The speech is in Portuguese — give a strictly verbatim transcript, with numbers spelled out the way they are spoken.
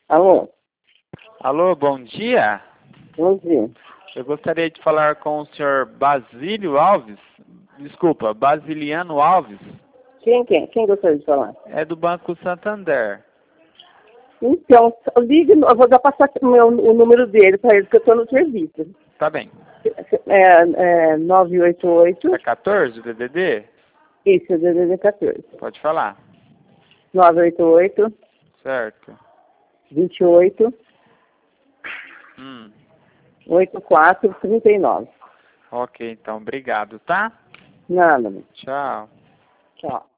Alô? Alô, bom dia. Bom dia. Eu gostaria de falar com o senhor Basílio Alves. Desculpa, Basiliano Alves. Quem, quem? Quem gostaria de falar? É do Banco Santander. Então, ligue, eu vou dar passar o, meu, o número dele para ele, porque eu estou no serviço. Tá bem. É, é nove oito oito. É quatorze o D D D? Isso, D D D quatorze. Pode falar. nove oito oito, Certo. vinte e oito, Hum. oitenta e quatro, trinta e nove. Ok, então, obrigado, tá? Nada, meu. Tchau. Tchau.